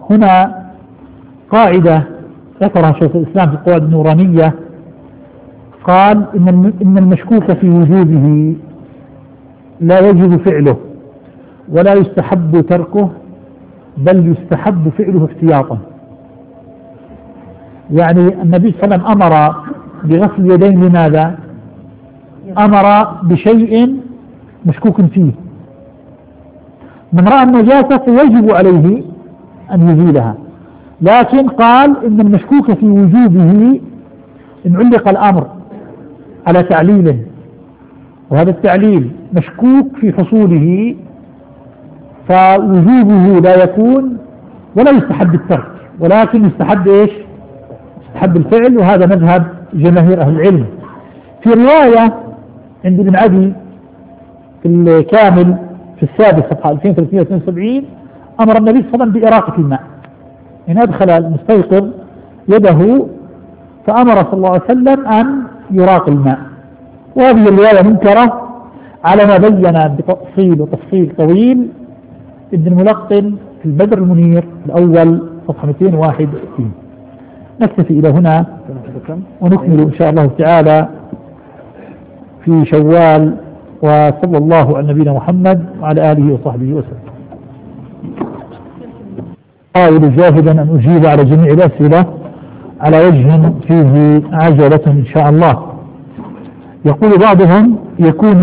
هنا قاعدة ذكرها شيخ الإسلام في القواعد النورانية، قال إن المشكوك في وجوبه لا يجب فعله ولا يستحب تركه، بل يستحب فعله احتياطا. يعني النبي صلى الله عليه وسلم أمر بغسل اليدين لماذا؟ أمر بشيء مشكوك فيه، من رأى النجاسة فيجب عليه أن يزيلها، لكن قال إن المشكوك في وجوبه إن علق الأمر على تعليله، وهذا التعليل مشكوك في حصوله، فوجوبه لا يكون ولا يستحب الترك، ولكن يستحب إيش؟ يستحب الفعل، وهذا مذهب جماهير أهل العلم. في رواية عند ابن عدي في الكامل في السادس صفحة 2372 أمر النبي صلى الله عليه وسلم بإراقة الماء، إن أدخل المستيقظ يده فأمر صلى الله عليه وسلم أن يراق الماء. وهذه الرواية منكرة على ما بين بتفصيل وتفصيل طويل ابن الملقن في البدر المنير الأول صفحة 261. نكتفي إلى هنا ونكمل إن شاء الله تعالى في شوال، وصلى الله على نبينا محمد وعلى آله وصحبه وسلم. أحاول جاهدا أن أجيب على جميع الأسئلة على وجه فيه عجلة إن شاء الله. يقول بعضهم يكون